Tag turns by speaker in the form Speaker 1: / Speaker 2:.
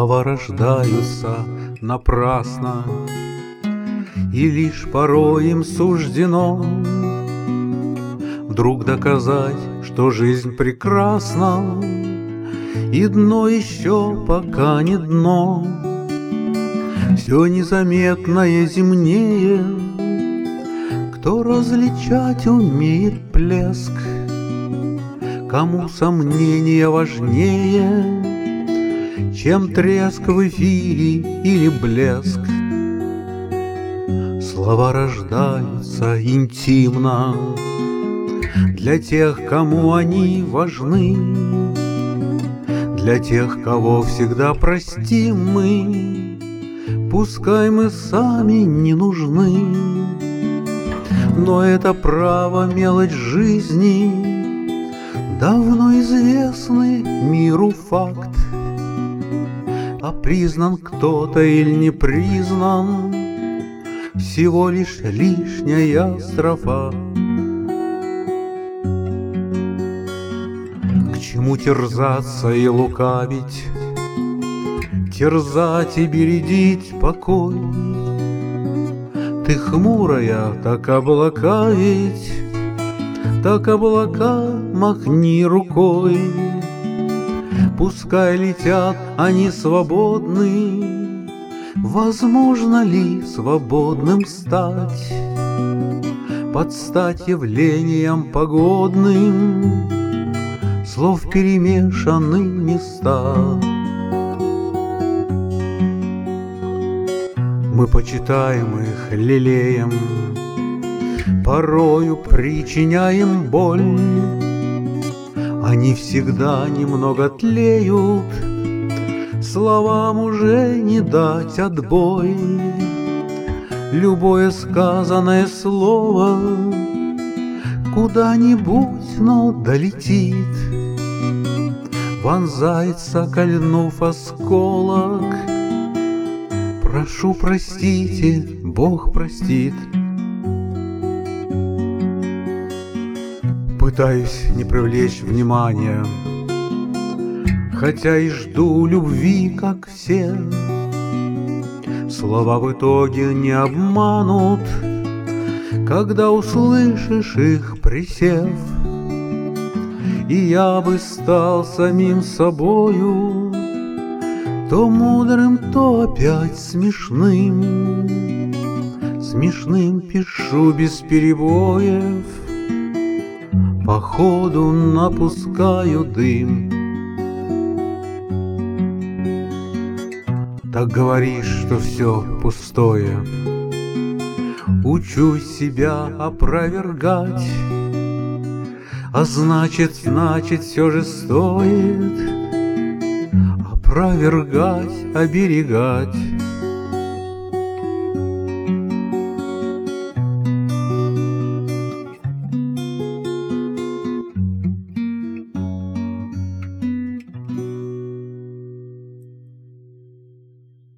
Speaker 1: Слова рождаются напрасно, и лишь порой им суждено вдруг доказать, что жизнь прекрасна, и дно еще пока не дно. Все незаметное земнее, кто различать умеет плеск, кому сомнения важнее, чем треск в эфире или блеск. Слова рождаются интимно для тех, кому они важны, для тех, кого всегда простим мы, пускай мы сами не нужны. Но это право мелочь жизни, давно известный миру факт. А признан кто-то или не признан, всего лишь лишняя строфа. К чему терзаться и лукавить, терзать и бередить покой? Ты хмурая, так облака ведь, так облака махни рукой. Пускай летят они свободны, возможно ли свободным стать, под стать явлениям погодным, слов перемешанным места. Мы почитаем их, лелеем, порою причиняем боль. Они всегда немного тлеют, словам уже не дать отбой. Любое сказанное слово куда-нибудь, но долетит, вонзается, кольнув осколок. Прошу, простите, Бог простит. Пытаюсь не привлечь внимания, хотя и жду любви, как все. Слова в итоге не обманут, когда услышишь их, присев. И я бы стал самим собою, то мудрым, то опять смешным. Смешным пишу без перебоев, по ходу напускаю дым. Так говоришь, что все пустое, учусь себя опровергать, а значит, все же стоит опровергать, оберегать.